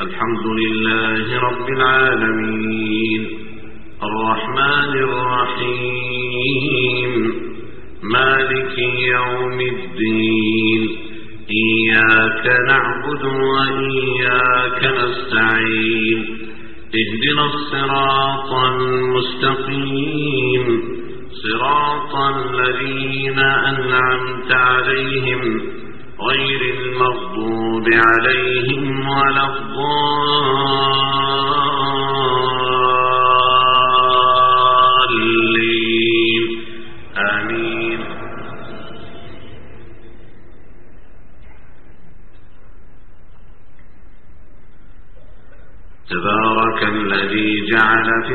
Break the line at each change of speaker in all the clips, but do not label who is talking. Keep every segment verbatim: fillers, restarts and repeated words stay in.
الحمد لله رب العالمين الرحمن الرحيم مالك يوم الدين إياك نعبد وإياك نستعين اهدنا الصراط المستقيم صراط الذين أنعمت عليهم غير المغضوب عليهم ولا الضالين آمين. تبارك الذي جعل في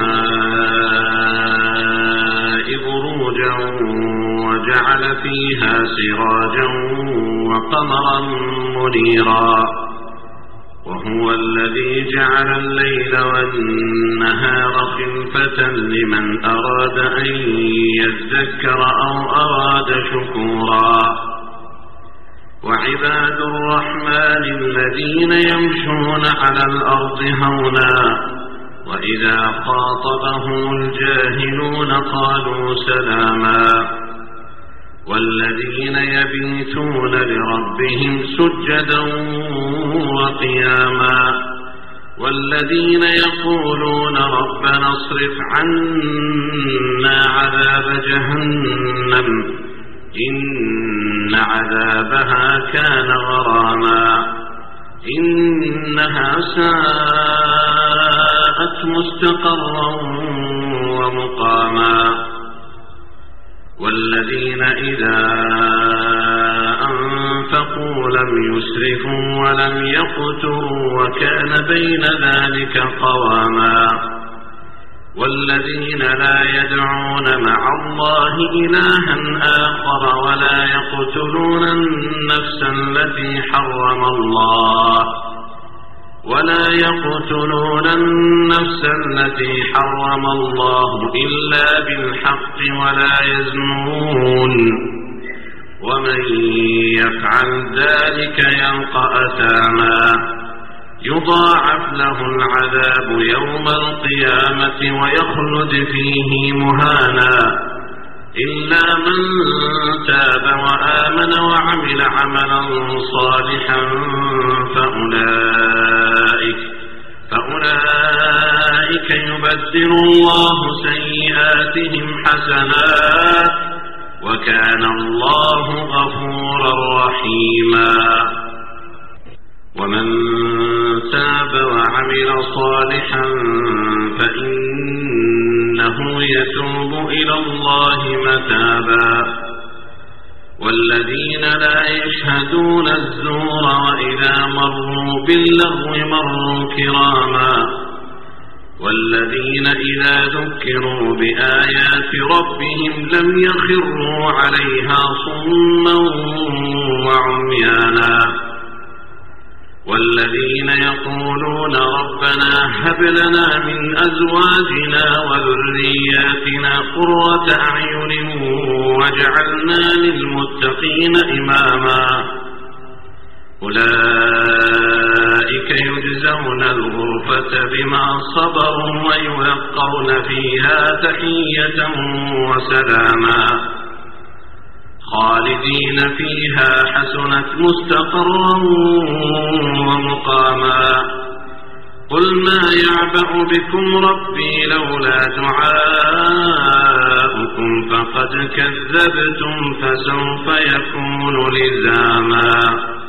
السماء بروجا وجعل فيها سراجا وقمرا منيرا وهو الذي جعل الليل والنهار خلفة لمن أراد أن يذكر أو أراد شكورا وعباد الرحمن الذين يمشون على الأرض هونا وإذا خاطبهم الجاهلون قالوا سلاما والذين يبيتون لربهم سجدا وقياما والذين يقولون ربنا اصرف عنا عذاب جهنم إن عذابها كان غراما إنها ساءت مستقرا ومقاما والذين إذا أنفقوا لم يسرفوا ولم يقتروا وكان بين ذلك قواما والذين لا يدعون مع الله إلها آخر ولا يقتلون النفس التي حرم الله ولا يقتلون النفس التي حرم الله إلا بالحق ولا يزنون ومن يفعل ذلك يلقى أثاما يضاعف له العذاب يوم القيامة ويخلد فيه مهانا إلا من تاب وآمن وعمل عملا صالحا فأولئك, فأولئك يبدل الله سيئاتهم حسنات وكان الله غفورا رحيما. ومن تاب وعمل صالحا فإنه يتوب إلى الله متابا والذين لا يشهدون الزور وإذا مروا باللغو مروا كراما والذين إذا ذكروا بآيات ربهم لم يخروا عليها صما وعميانا والذين يقولون ربنا هب لنا من أزواجنا وذرياتنا قرة أعين واجعلنا للمتقين إماما أولئك يجزون الغرفة بما صبروا ويلقون فيها تحية وسلاما خالدين فيها حسنت مستقرا ومقاما قل ما يعبأ بكم ربي لولا دعاؤكم فقد كذبتم فسوف يكون لزاما.